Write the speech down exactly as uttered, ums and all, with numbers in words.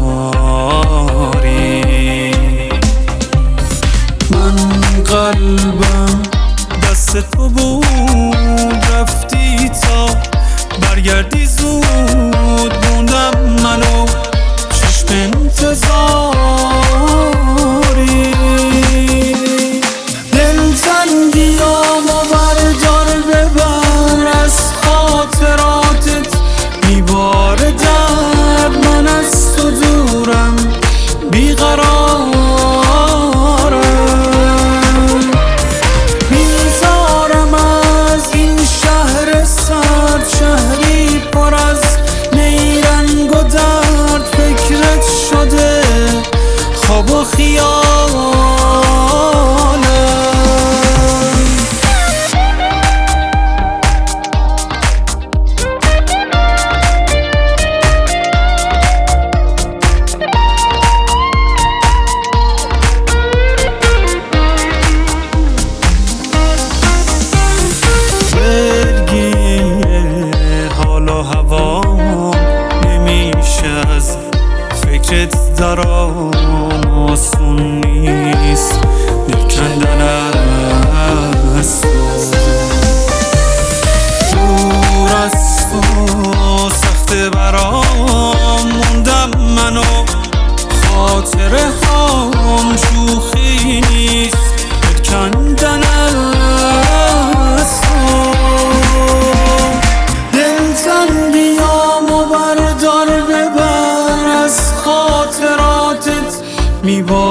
من قلبم دست تو بود، رفتی تا برگردی زود، موندم منو چشم انتظاری. دلتنگیامو بردار ببر از خاطراتت، میبار درد من از تو دورم بیقرارم. بیزارم از این شهر سرد، شهری پر از نیرنگ و درد، فکرت شده خواب و خیالم. فکرت درام آسون نیست، دل کندن از تو دور از تو سخته برام، موندم منو خاطره هام شوخی نیست، دل کندن از تو. دلتنگیامو بردار ببر از خاطراتت، میبار